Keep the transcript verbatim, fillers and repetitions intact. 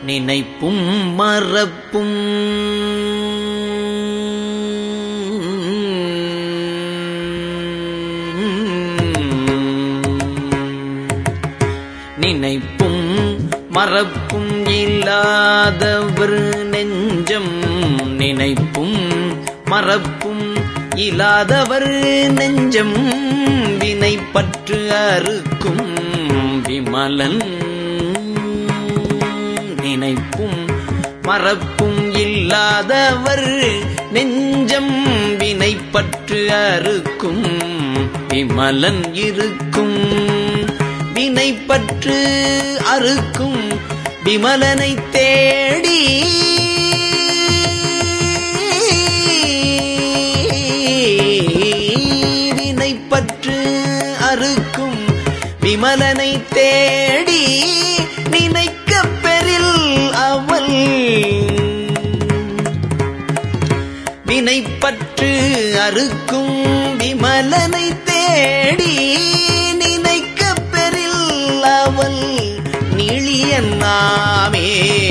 நினைப்பும் மறப்பும் நினைப்பும் மறப்பும் இல்லாதவர் நெஞ்சம் நினைப்பும் மறப்பும் இல்லாதவர் நெஞ்சம் வினைப்பற்று அறுக்கும் விமலன் நினைப்பும் மறப்பும் இல்லாதவர் நெஞ்சம் வினைப்பற்று அறுக்கும் விமலன் இருக்கும் வினைப்பற்று அறுக்கும் விமலனை தேடி வினைப்பற்று அறுக்கும் விமலனை தேடி நினைக்கப் பெறில் அவள் வினைப்பற்று அறுக்கும் விமலனை தேடி நினைக்கப் பெறில் அவள் நிழியன் நாமே